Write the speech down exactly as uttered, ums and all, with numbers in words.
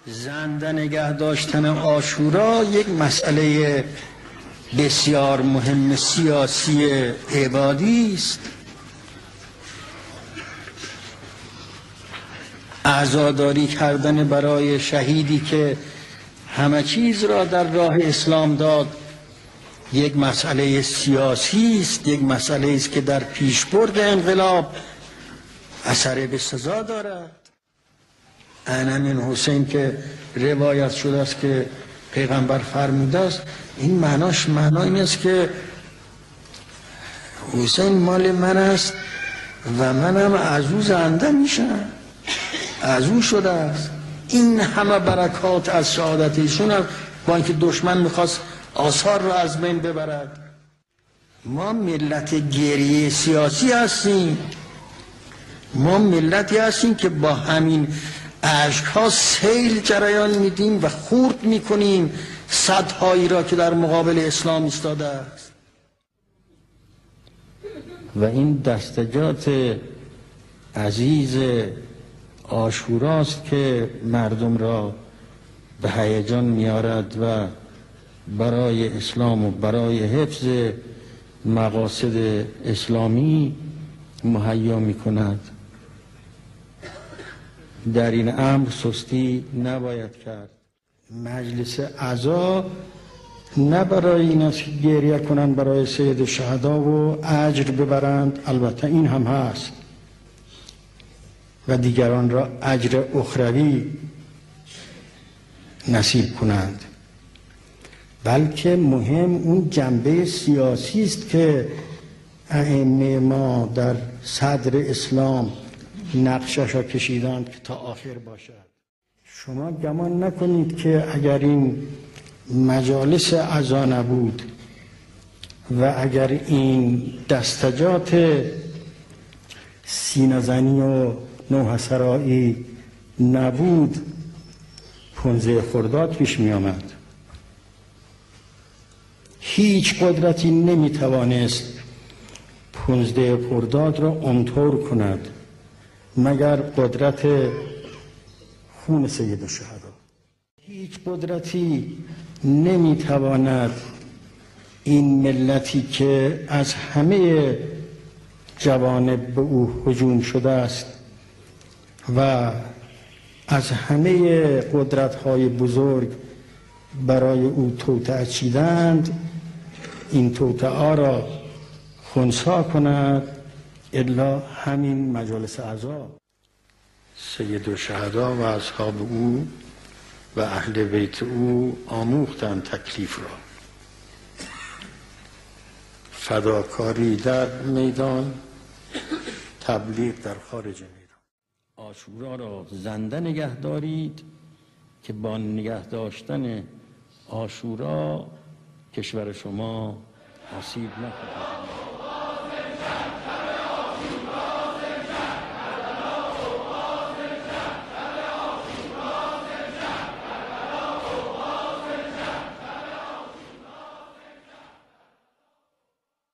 زنده نگه داشتن عاشورا یک مسئله بسیار مهم سیاسی عبادی است. عزاداری کردن برای شهیدی که همه چیز را در راه اسلام داد یک مسئله سیاسی است، یک مسئله است که در پیشبرد انقلاب اثر بسزا دارد. عن امین حسین که روایت شده است که پیغمبر فرموده است، این معناش معنا این است که حسین مال من است و منم از او زنده میشم، از او شده است. این همه برکات از شهادت ایشون است، با اینکه دشمن میخواست آثار را از بین ببرد. ما ملت گریه سیاسی هستیم، ما ملتی هستیم که با همین اشک‌ها سیل جریان میدیم و خورد میکنیم صدهایی را که در مقابل اسلام ایستاده است. و این دستجات عزیز عاشوراست که مردم را به هیجان میارد و برای اسلام و برای حفظ مقاصد اسلامی مهیا میکند. در این امر سستی نباید کرد. مجلس اعضا نه برای این است که گریه کنند برای سید شهدا و اجر ببرند، البته این هم هست، و دیگران را اجر اخروی نصیب کنند، بلکه مهم اون جنبه سیاسی است که ائمه ما در صدر اسلام نقشش را کشیدند که تا آخر باشد. شما گمان نکنید که اگر این مجالس اعضا نبود و اگر این دستجات سینه‌زنی و نوحسرایی نبود، پانزده خرداد پیش می آمد. هیچ قدرتی نمی توانست پانزده خرداد را اونطور کند مگر قدرت خون سید الشهدا. هیچ قدرتی نمی تواند این ملتی که از همه جوانب به او هجوم شده است و از همه قدرت‌های بزرگ برای او توطئه چیدند، این توطئه را خنثی کند الا همین مجالس اعضا. سید الشهدا و اصحاب او و اهل بیت او آموختند تکلیف را. فداکاری در میدان، تبلیغ در خارج میدان. عاشورا را زنده نگه دارید که با نگه داشتن عاشورا کشور شما آسیب نخورد.